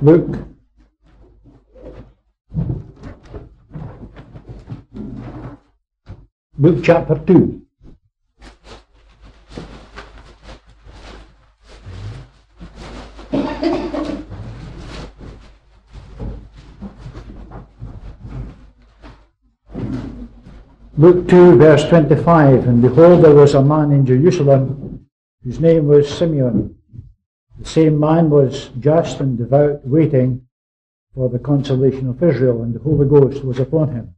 Luke chapter 2. Luke 2 verse 25, and behold, there was a man in Jerusalem whose name was Simeon. The same man was just and devout, waiting for the consolation of Israel, and the Holy Ghost was upon him.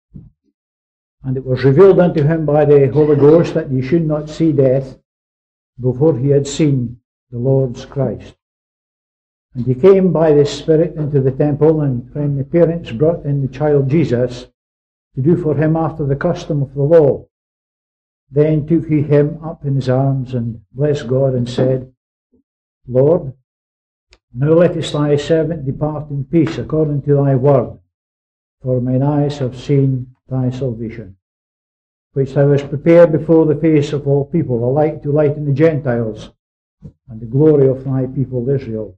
And it was revealed unto him by the Holy Ghost that he should not see death before he had seen the Lord's Christ. And he came by the Spirit into the temple, and when the parents brought in the child Jesus to do for him after the custom of the law, then took he him up in his arms, and blessed God, and said, Lord, now lettest thy servant depart in peace according to thy word, for mine eyes have seen thy salvation, which thou hast prepared before the face of all people, a light to lighten the Gentiles, and the glory of thy people Israel.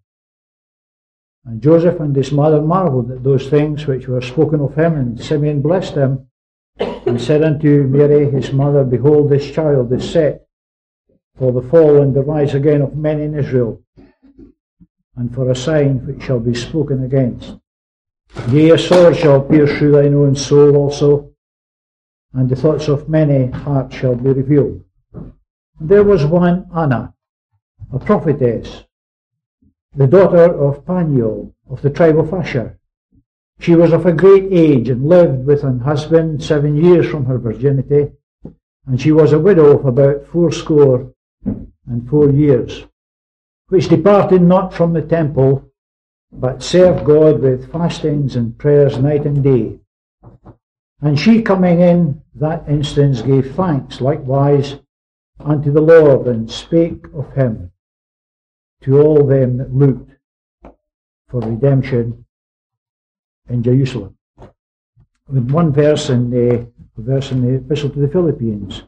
And Joseph and his mother marveled at those things which were spoken of him, and Simeon blessed him, and said unto Mary his mother, Behold, this child is set for the fall and the rise again of many in Israel, and for a sign which shall be spoken against. Yea, a sword shall pierce through thine own soul also, and the thoughts of many hearts shall be revealed. And there was one Anna, a prophetess, the daughter of Phanuel of the tribe of Asher. She was of a great age, and lived with an husband 7 years from her virginity, and she was a widow of about 84 years, which departed not from the temple, but served God with fastings and prayers night and day. And she, coming in that instance, gave thanks likewise unto the Lord, and spake of him to all them that looked for redemption in Jerusalem. With one verse in the Epistle to the Philippians.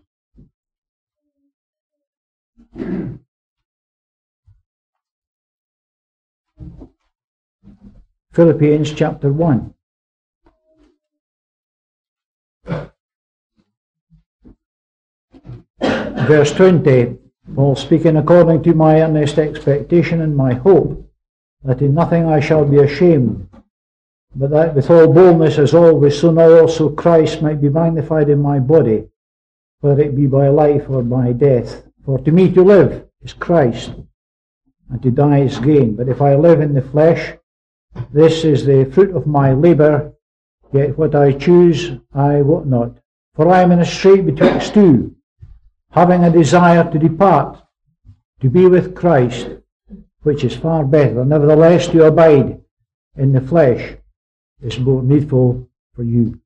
Philippians chapter 1. Verse 20, Paul speaking, according to my earnest expectation and my hope, that in nothing I shall be ashamed, but that with all boldness as always, so now also Christ might be magnified in my body, whether it be by life or by death. For to me to live is Christ, and to die is gain. But if I live in the flesh, this is the fruit of my labour, yet what I choose I wot not. For I am in a strait betwixt two, having a desire to depart, to be with Christ, which is far better. Nevertheless, to abide in the flesh is more needful for you.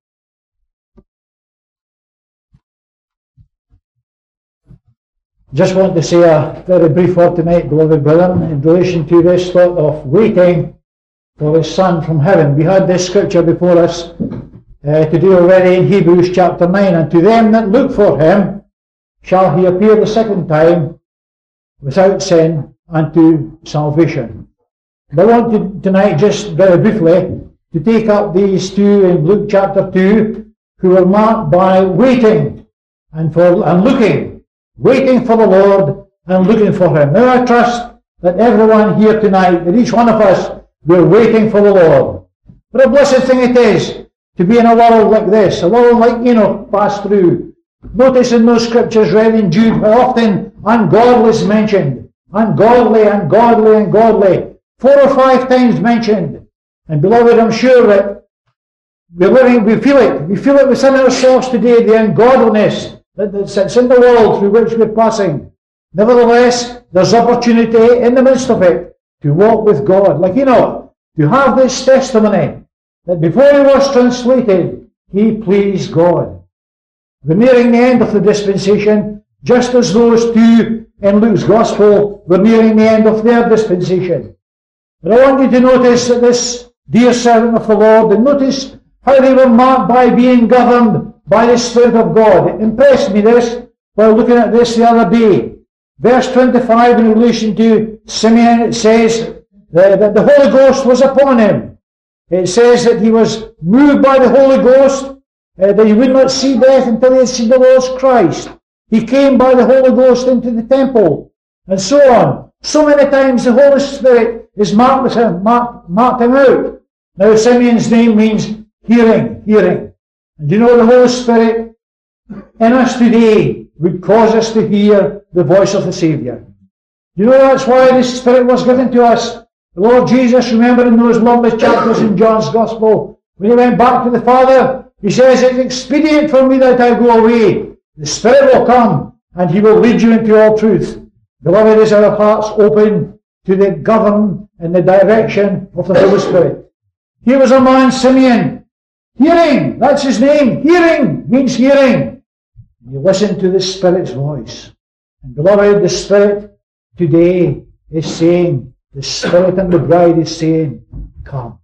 Just want to say a very brief word tonight, beloved brethren, in relation to this thought of waiting for his Son from heaven. We had this scripture before us today already in Hebrews chapter 9. And to them that look for him shall he appear the second time without sin unto salvation. And I want to tonight, just very briefly, to take up these two in Luke chapter 2, who are marked by waiting and looking, waiting for the Lord and looking for him. Now I trust that everyone here tonight, that each one of us, we're waiting for the Lord. What a blessed thing it is to be in a world like this, a world like Enoch passed through. Notice in those scriptures read in Jude how often ungodly is mentioned. Ungodly, ungodly, ungodly. 4 or 5 times mentioned. And beloved, I'm sure that we feel it. We feel it within ourselves today, the ungodliness that sits in the world through which we're passing. Nevertheless, there's opportunity in the midst of it to walk with God. Like Enoch, to have this testimony that before he was translated, he pleased God. We're nearing the end of the dispensation, just as those two in Luke's Gospel were nearing the end of their dispensation. But I want you to notice that this dear servant of the Lord, and notice how they were marked by being governed by the Spirit of God. It impressed me this while looking at this the other day. Verse 25 in relation to Simeon, it says, that the Holy Ghost was upon him. It says that he was moved by the Holy Ghost, that he would not see death until he had seen the Lord's Christ. He came by the Holy Ghost into the temple, and so on. So many times the Holy Spirit has marked him out. Now Simeon's name means hearing. And you know the Holy Spirit in us today would cause us to hear the voice of the Saviour. You know that's why the Spirit was given to us. The Lord Jesus, remember in those lovely chapters in John's Gospel, when he went back to the Father, he says, it's expedient for me that I go away. The Spirit will come, and he will lead you into all truth. Beloved, is our hearts open to the govern and the direction of the Holy Spirit? Here was a man, Simeon, hearing, that's his name. Hearing means hearing. You listen to the Spirit's voice. And beloved, the Spirit today is saying, the Spirit and the bride is saying, come.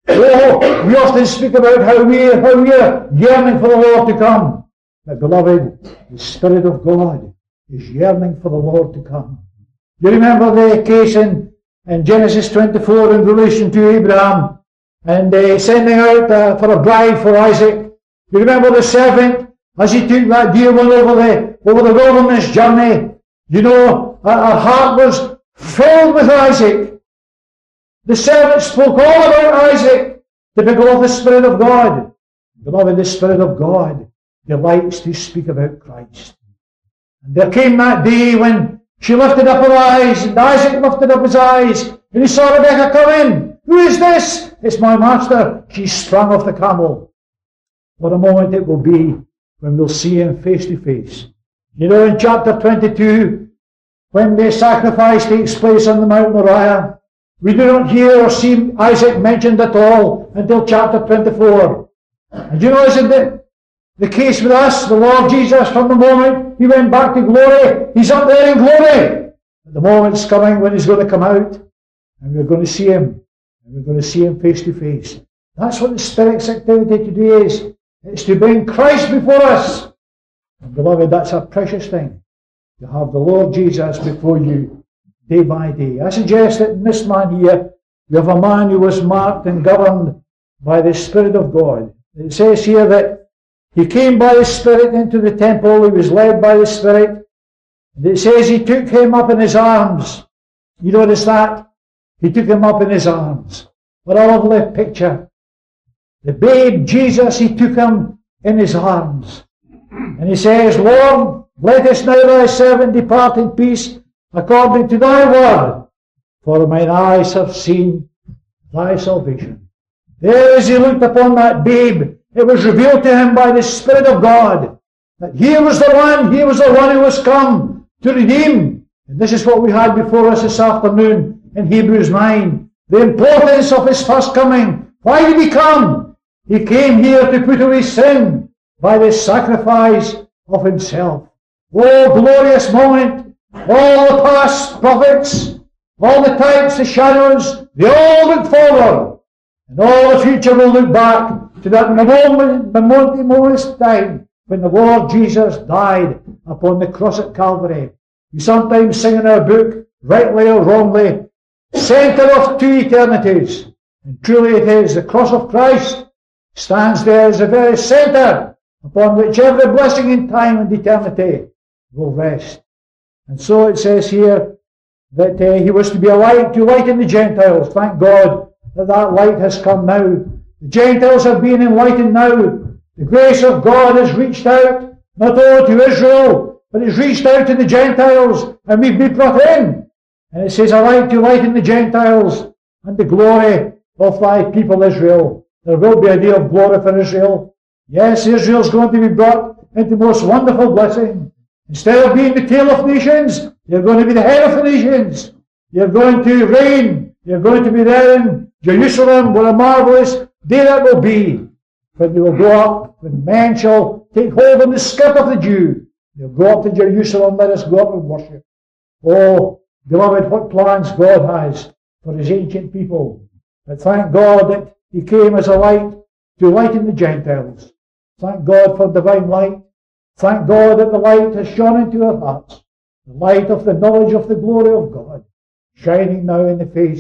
Oh, we often speak about how we are yearning for the Lord to come. But beloved, the Spirit of God is yearning for the Lord to come. You remember the case in Genesis 24 in relation to Abraham and sending out for a bride for Isaac. You remember the servant as he took that dear one over the wilderness journey. You know, her heart was filled with Isaac. The servant spoke all about Isaac, typical of the Spirit of God. Beloved, the Spirit of God delights to speak about Christ. And there came that day when she lifted up her eyes, and Isaac lifted up his eyes, and he saw Rebekah come in. Who is this? It's my master. She sprung off the camel. What a moment it will be when we'll see him face to face. You know, in chapter 22, when the sacrifice takes place on the Mount Moriah, we do not hear or see Isaac mentioned at all until chapter 24. And you know, isn't it the case with us? The Lord Jesus, from the moment he went back to glory, he's up there in glory. But the moment's coming when he's going to come out, and we're going to see him, and we're going to see him face to face. That's what the Spirit's activity today is. It's to bring Christ before us. And beloved, that's a precious thing, to have the Lord Jesus before you day by day. I suggest that in this man here, we have a man who was marked and governed by the Spirit of God. It says here that he came by the Spirit into the temple, he was led by the Spirit. And it says he took him up in his arms. You notice that? He took him up in his arms. What a lovely picture. The babe Jesus, he took him in his arms. And he says, Lord, lettest now thy servant depart in peace according to thy word, for mine eyes have seen thy salvation. There as he looked upon that babe, it was revealed to him by the Spirit of God that here was the one who was come to redeem. And this is what we had before us this afternoon in Hebrews 9. The importance of his first coming. Why did he come? He came here to put away sin by the sacrifice of himself. Oh, glorious moment. All the past prophets, all the types, the shadows, they all look forward. And all the future will look back to that momentous time when the Lord Jesus died upon the cross at Calvary. We sometimes sing in our book, rightly or wrongly, centre of two eternities. And truly it is. The cross of Christ stands there as the very centre upon which every blessing in time and eternity will rest. And so it says here that he was to be a light to lighten the Gentiles. Thank God that that light has come now. The Gentiles are being enlightened now. The grace of God has reached out, not only to Israel, but it's reached out to the Gentiles, and we've been brought in. And it says, a light to lighten the Gentiles, and the glory of thy people Israel. There will be a day of glory for Israel. Yes, Israel's going to be brought into most wonderful blessing. Instead of being the tail of nations, you're going to be the head of the nations. You're going to reign. You're going to be there in Jerusalem. What a marvelous day that will be. When you will go up, when men shall take hold on the skirt of the Jew. They'll go up to Jerusalem. Let us go up and worship. Oh, beloved, what plans God has for his ancient people. But thank God that he came as a light to lighten the Gentiles. Thank God for divine light. Thank God that the light has shone into our hearts. The light of the knowledge of the glory of God, shining now in the face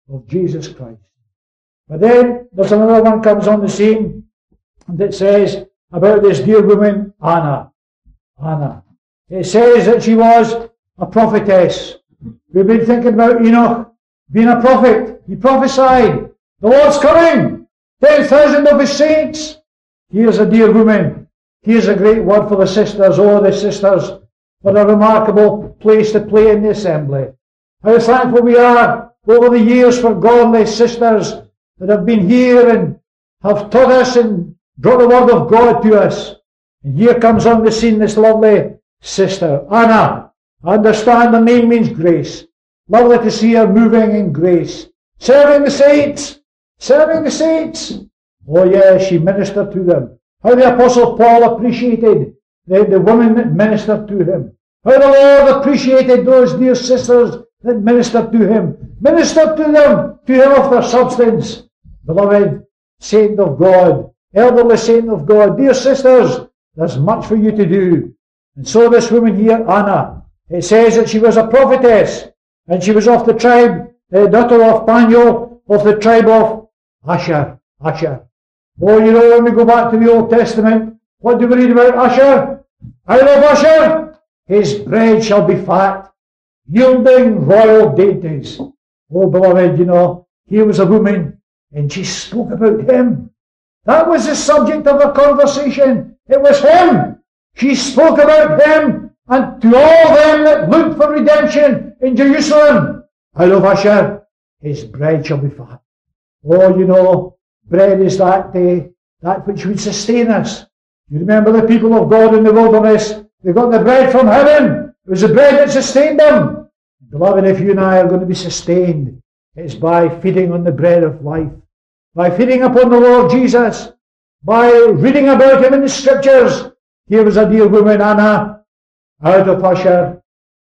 of Jesus Christ. But then there's another one comes on the scene that says about this dear woman, Anna. Anna. It says that she was a prophetess. We've been thinking about Enoch being a prophet. He prophesied, the Lord's coming, 10,000 of his saints. Here's a dear woman. Here's a great word for the sisters. Oh, the sisters, what a remarkable place to play in the assembly. How thankful we are over the years for godly sisters that have been here and have taught us and brought the word of God to us. And here comes on the scene this lovely sister, Anna. I understand the name means grace. Lovely to see her moving in grace. Serving the saints. Serving the saints. Oh yes, she ministered to them. How the Apostle Paul appreciated the women that ministered to him. How the Lord appreciated those dear sisters that ministered to him. Ministered to them, to him of their substance. Beloved saint of God, elderly saint of God, dear sisters, there's much for you to do. And so this woman here, Anna, it says that she was a prophetess, and she was of the tribe, daughter of Phanuel, of the tribe of Asher. Asher. Oh, you know, when we go back to the Old Testament, what do we read about Asher? Out of Asher, his bread shall be fat, yielding royal dainties. Oh, beloved, you know, here was a woman, and she spoke about him. That was the subject of her conversation. It was him. She spoke about him, and to all them that looked for redemption in Jerusalem, out of Asher, his bread shall be fat. Oh, you know, bread is that which would sustain us. You remember the people of God in the wilderness? They got the bread from heaven. It was the bread that sustained them. Beloved, if you and I are going to be sustained, it's by feeding on the bread of life, by feeding upon the Lord Jesus, by reading about him in the Scriptures. Here was a dear woman, Anna, out of Asher.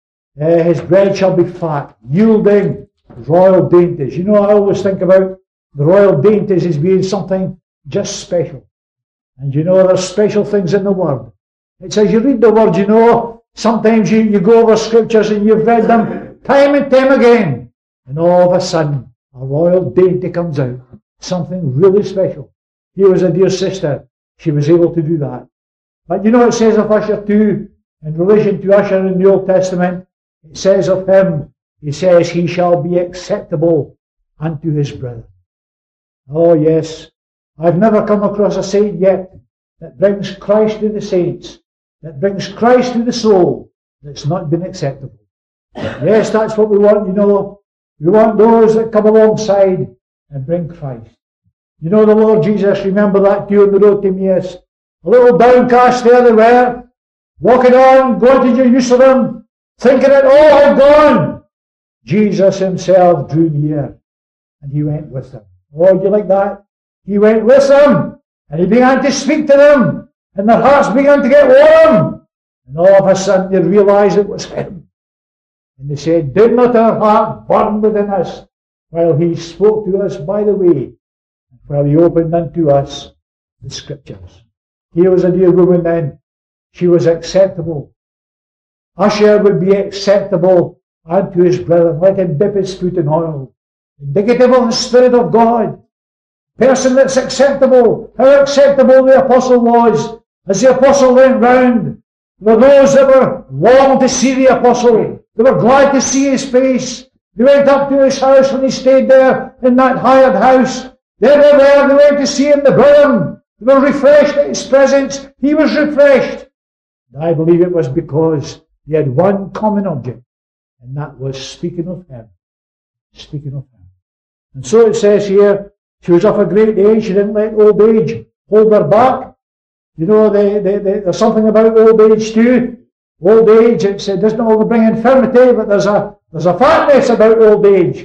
His bread shall be fat, yielding royal dainties. You know, I always think about the royal dainties as being something just special. And you know, there's special things in the Word. It's as you read the Word, you know, sometimes you go over Scriptures and you've read them time and time again. And all of a sudden, a royal dainty comes out. Something really special. Here was a dear sister. She was able to do that. But you know, it says of Asher too, in relation to Asher in the Old Testament, it says of him, he says, he shall be acceptable unto his brethren. Oh yes, I've never come across a saint yet that brings Christ to the saints, that brings Christ to the soul, that's not been acceptable. Yes, that's what we want, you know. We want those that come alongside and bring Christ. You know, the Lord Jesus, remember that too on the road to Emmaus. A little downcast there they were, walking on, going to Jerusalem, thinking that all had gone. Jesus himself drew near, and he went with them. Oh, do you like that? He went with them, and he began to speak to them, and their hearts began to get warm. And all of a sudden they realized it was him. And they said, did not our heart burn within us while he spoke to us by the way, and while he opened unto us the Scriptures? Here was a dear woman then. She was acceptable. Asher would be acceptable unto his brethren. Let him dip his foot in oil. Indicative of the Spirit of God. Person that's acceptable. How acceptable the apostle was. As the apostle went round, there were those that were longed to see the apostle. They were glad to see his face. They went up to his house when he stayed there in that hired house. They were there. They went to see him, the brethren. They were refreshed at his presence. He was refreshed. And I believe it was because he had one common object, and that was speaking of him. Speaking of him. And so it says here, she was of a great age. She didn't let old age hold her back. You know, there's something about old age too. Old age, it doesn't only bring infirmity, but there's a fatness about old age.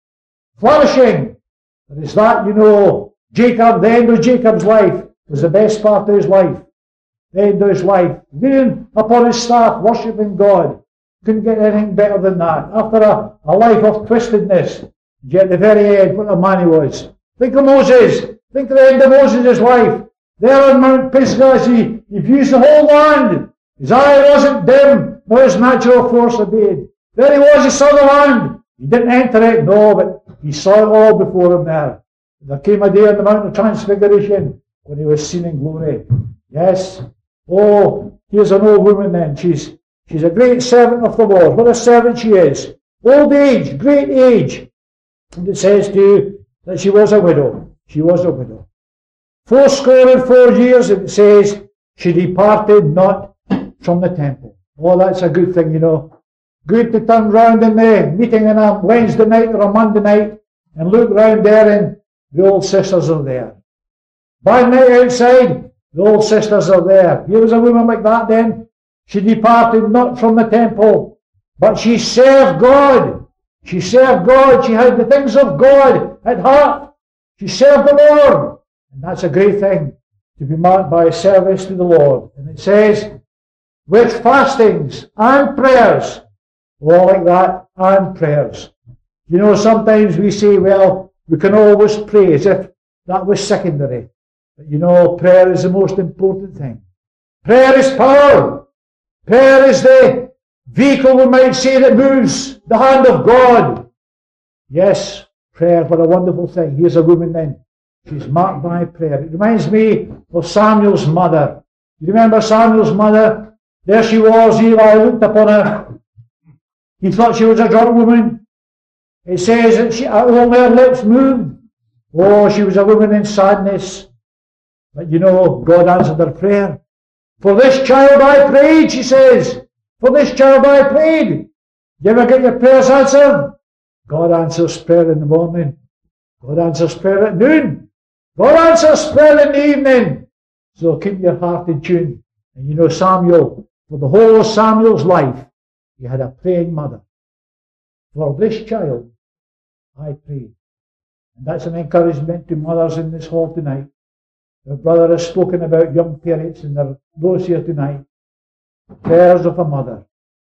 Flourishing. But it's that, you know, Jacob, the end of Jacob's life was the best part of his life. The end of his life. Leaning upon his staff, worshipping God. Couldn't get anything better than that. After a life of twistedness, yet at the very end, what a man he was. Think of Moses. Think of the end of Moses' life. There on Mount Pisgah, he views the whole land. His eye wasn't dim, nor his natural force obeyed. There he was, he saw the land. He didn't enter it, no, but he saw it all before him there. There came a day on the Mount of Transfiguration when he was seen in glory. Yes. Oh, here's an old woman then. She's a great servant of the Lord. What a servant she is. Old age, great age. And it says to you that she was a widow. She was a widow. 84 years, and it says, she departed not from the temple. Oh, that's a good thing, you know. Good to turn round in the meeting on a Wednesday night or a Monday night and look round there and the old sisters are there. By night outside, the old sisters are there. Here was a woman like that then. She departed not from the temple, but she served God. She served God. She had the things of God at heart. She served the Lord. And that's a great thing, to be marked by service to the Lord. And it says, with fastings and prayers. All like that, and prayers. You know, sometimes we say, well, we can always pray as if that was secondary. But you know, prayer is the most important thing. Prayer is power. Prayer is the vehicle, we might say, that moves the hand of God. Yes, prayer, what a wonderful thing. Here's a woman then. She's marked by prayer. It reminds me of Samuel's mother. You remember Samuel's mother? There she was, Eli looked upon her. He thought she was a drunk woman. It says that only her lips moved. Oh, she was a woman in sadness. But you know, God answered her prayer. For this child I prayed, she says. For this child I prayed. You ever get your prayers answered? God answers prayer in the morning. God answers prayer at noon. God answers prayer in the evening. So keep your heart in tune. And you know, Samuel, for the whole of Samuel's life, he had a praying mother. For this child, I prayed. And that's an encouragement to mothers in this hall tonight. Our brother has spoken about young parents, and there are those here tonight. Prayers of a mother.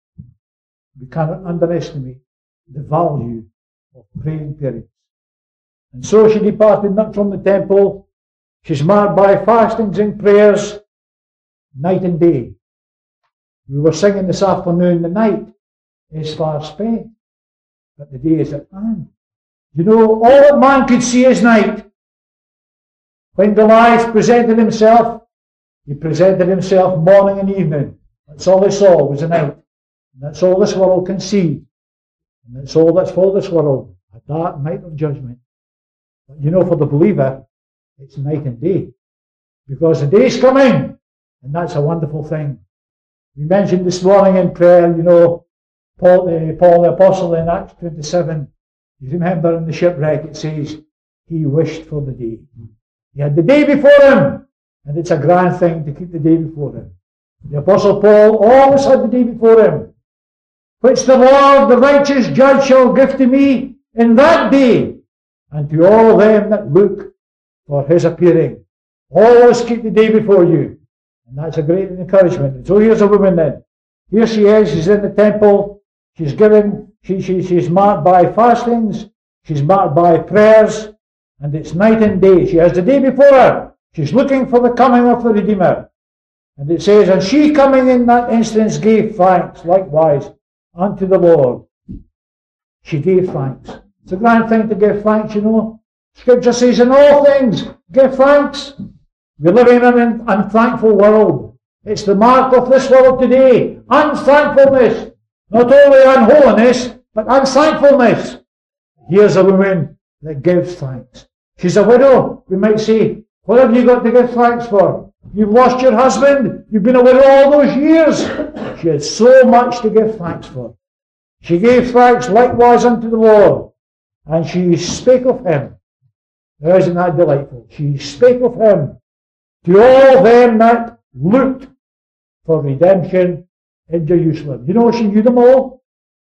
We cannot underestimate the value of praying parents. And so she departed not from the temple. She's marked by fastings and prayers, night and day. We were singing this afternoon, the night is far spent, but the day is at hand. You know, all that man could see is night. When Goliath presented himself, he presented himself morning and evening. That's all he saw was the night. And that's all this world can see. And that's all that's for this world, a dark night of judgment. But you know, for the believer, it's night and day. Because the day's coming, and that's a wonderful thing. We mentioned this morning in prayer, you know, Paul the Apostle in Acts 27, you remember in the shipwreck it says, he wished for the day. He had the day before him, and it's a grand thing to keep the day before him. The Apostle Paul always had the day before him, which the Lord, the righteous judge, shall give to me in that day, and to all them that look for his appearing. Always keep the day before you. And that's a great encouragement. And so here's a woman then. Here she is, she's in the temple, she's marked by fastings, she's marked by prayers, and it's night and day. She has the day before her. She's looking for the coming of the Redeemer. And it says, and she coming in that instance gave thanks likewise unto the Lord. She gave thanks. It's a grand thing to give thanks, you know. Scripture says, in all things, give thanks. We live in an unthankful world. It's the mark of this world today. Unthankfulness. Not only unholiness, but unthankfulness. Here's a woman that gives thanks. She's a widow. We might say, what have you got to give thanks for? You've lost your husband. You've been a widow all those years. She had so much to give thanks for. She gave thanks likewise unto the Lord. And she spake of him. Now, isn't that delightful? She spake of him to all them that looked for redemption in Jerusalem. You know, she knew them all.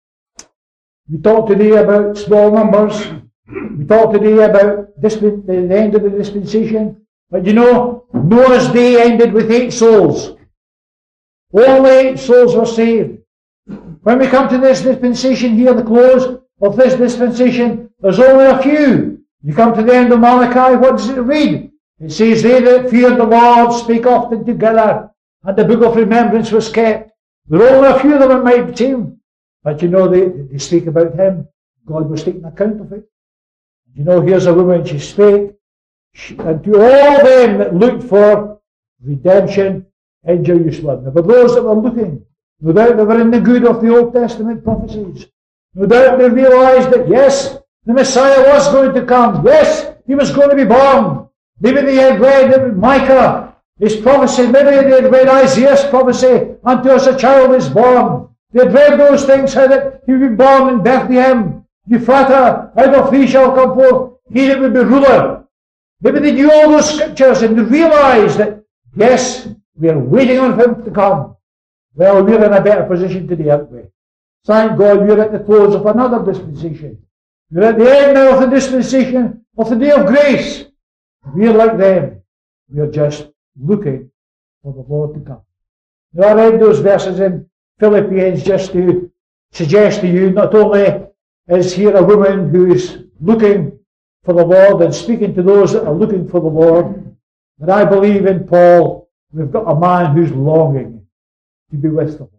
We talked today about small numbers. We talked today about the end of the dispensation. But you know, Noah's day ended with 8 souls. Only 8 souls were saved. When we come to this dispensation here, the close of this dispensation, there's only a few. You come to the end of Malachi, what does it read? It says, they that feared the Lord spake often together, and the book of remembrance was kept. There are only a few of them in my team. But you know, they speak about him. God was taking account of it. You know, here's a woman, she spake, and to all them that looked for redemption in Jerusalem. There were those that were looking. No doubt they were in the good of the Old Testament prophecies. No doubt they realized that, yes, the Messiah was going to come. Yes, he was going to be born. Maybe they had read Micah, his prophecy. Maybe they had read Isaiah's prophecy. Unto us a child is born. They had read those things, how that he would be born in Bethlehem. Ephratah, out of thee shall come forth he that would be ruler. Maybe they knew all those scriptures and they realized that, yes, we are waiting on him to come. Well, we're in a better position today, aren't we? Thank God we're at the close of another dispensation. We're at the end now of the dispensation of the day of grace. We're like them. We're just looking for the Lord to come. Now, I read those verses in Philippians just to suggest to you, not only is here a woman who is looking for the Lord and speaking to those that are looking for the Lord, but I believe in Paul we've got a man who's longing to be with the Lord.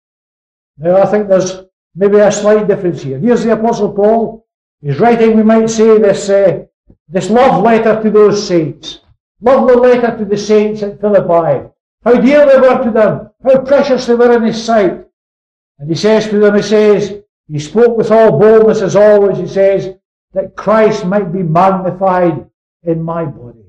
Now, I think there's maybe a slight difference here. Here's the Apostle Paul. He's writing, we might say, this love letter to those saints. Lovely letter to the saints at Philippi. How dear they were to them. How precious they were in his sight. And he says to them, he spoke with all boldness as always, he says, that Christ might be magnified in my body.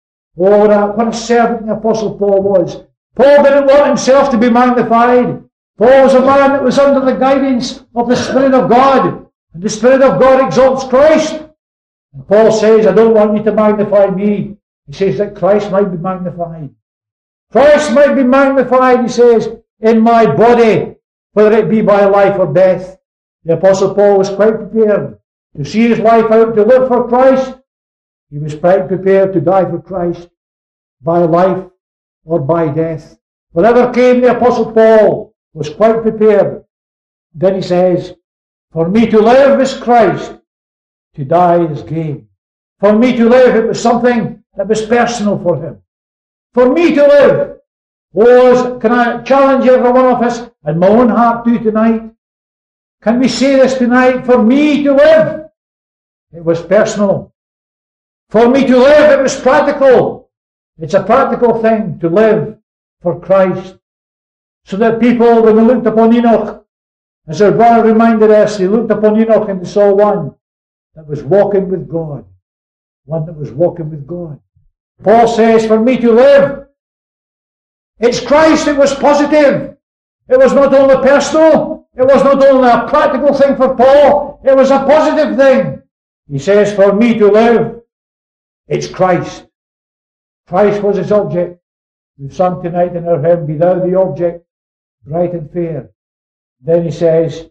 Oh, what a servant the Apostle Paul was. Paul didn't want himself to be magnified. Paul was a man that was under the guidance of the Spirit of God. And the Spirit of God exalts Christ. And Paul says, I don't want you to magnify me. He says that Christ might be magnified. Christ might be magnified, he says, in my body, whether it be by life or death. The Apostle Paul was quite prepared to see his life out, to live for Christ. He was quite prepared to die for Christ, by life or by death. Whatever came, the Apostle Paul was quite prepared. Then he says, for me to live is Christ, to die is gain. For me to live, it was something that was personal for him. For me to live, can I challenge every one of us, and my own heart too tonight? Can we say this tonight? For me to live, it was personal. For me to live, it was practical. It's a practical thing to live for Christ. So that people, when they looked upon Enoch, as our brother reminded us, they looked upon Enoch and they saw one that was walking with God. One that was walking with God. Paul says, for me to live, it's Christ. It was positive. It was not only personal. It was not only a practical thing for Paul. It was a positive thing. He says, for me to live, it's Christ. Christ was his object. We've sung tonight in our hymn, be thou the object, bright and fair. Then he says,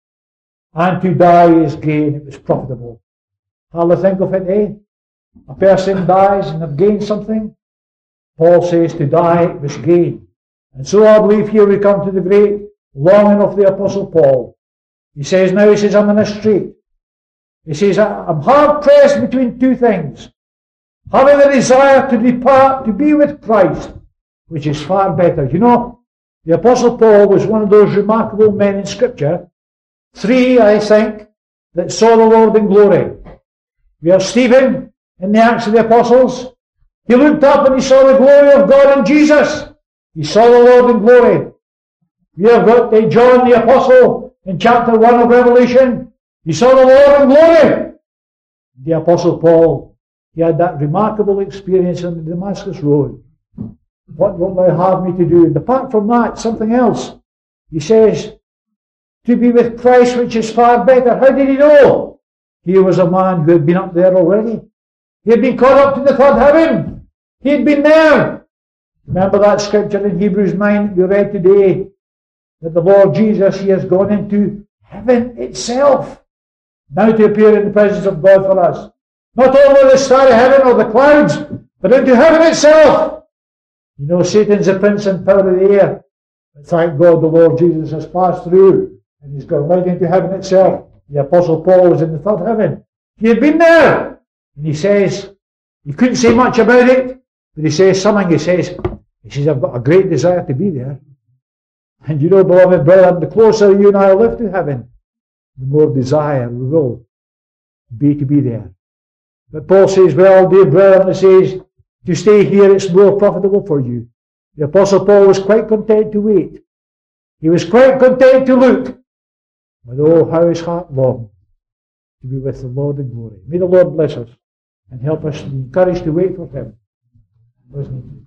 and to die is gain. It was profitable. Hardly think of it, eh? A person dies and they've gained something. Paul says to die it was gain. And so I believe here we come to the great longing of the Apostle Paul. He says, I'm in a strait. He says, I'm hard pressed between two things. Having a desire to depart, to be with Christ, which is far better. You know, the Apostle Paul was one of those remarkable men in Scripture. 3, I think, that saw the Lord in glory. We have Stephen in the Acts of the Apostles. He looked up and he saw the glory of God in Jesus. He saw the Lord in glory. We have got John the Apostle in chapter 1 of Revelation. He saw the Lord in glory. The Apostle Paul, he had that remarkable experience on the Damascus Road. What will thou have me to do? And apart from that, something else. He says, to be with Christ, which is far better. How did he know? He was a man who had been up there already. He had been caught up to the third heaven. He had been there. Remember that scripture in Hebrews 9 that we read today, that the Lord Jesus, he has gone into heaven itself, now to appear in the presence of God for us. Not only the starry heaven or the clouds, but into heaven itself. You know, Satan's the prince and power of the air. But thank God the Lord Jesus has passed through and he's gone right into heaven itself. The Apostle Paul was in the third heaven. He had been there. And he says, he couldn't say much about it, but he says something. He says, I've got a great desire to be there. And you know, beloved brother, the closer you and I live to heaven, the more desire we will be to be there. But Paul says, well, dear brethren, he says, to stay here it's more profitable for you. The Apostle Paul was quite content to wait. He was quite content to look. But oh, how his heart longed to be with the Lord in glory. May the Lord bless us and help us to be encouraged to wait for Him. Wasn't he?